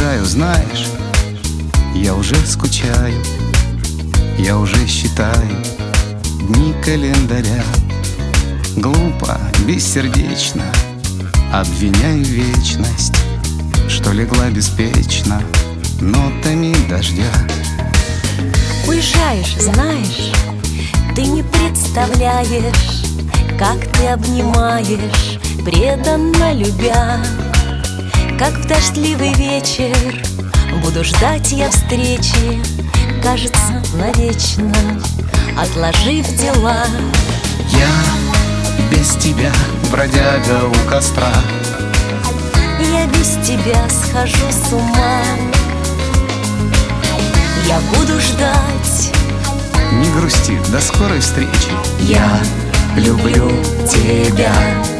Уезжаю, знаешь, я уже скучаю, я уже считаю дни календаря. Глупо, бессердечно обвиняю вечность, что легла беспечно нотами дождя. Уезжаешь, знаешь, ты не представляешь, как ты обнимаешь, преданно любя. Как в дождливый вечер буду ждать я встречи, кажется, навечно, отложив дела. Я без тебя бродяга у костра, Я без тебя схожу с ума. Я буду ждать. не грусти, до скорой встречи. Я люблю тебя.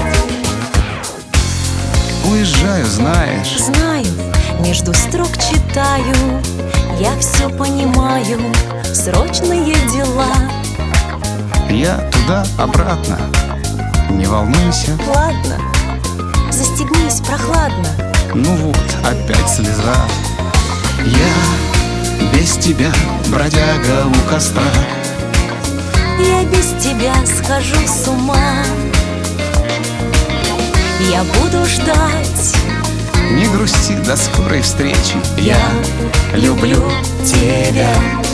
Уезжаю, знаешь, Знаю, между строк читаю, я все понимаю, срочные дела. я туда-обратно, не волнуйся. Ладно, застегнись, прохладно. Ну вот, опять слеза. Я без тебя бродяга у костра, Я без тебя схожу с ума. Я буду ждать. не грусти, до скорой встречи. Я люблю тебя.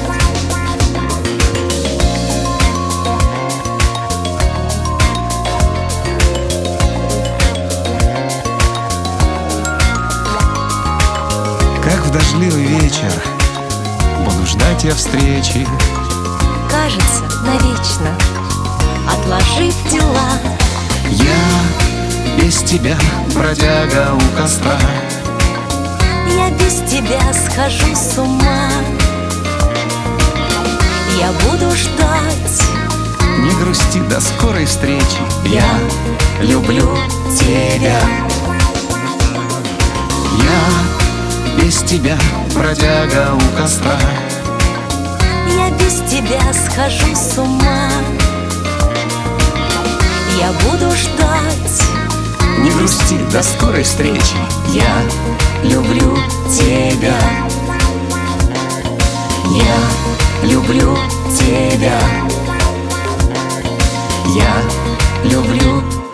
Как в дождливый вечер буду ждать я встречи. Кажется, навечно, отложив дела. Я без тебя бродяга у костра, Я без тебя схожу с ума. Я буду ждать. не грусти, до скорой встречи. Я люблю тебя. Я без тебя бродяга у костра, Я без тебя схожу с ума. Я буду ждать. не грусти, до скорой встречи. Я люблю тебя. Я люблю тебя. Я Люблю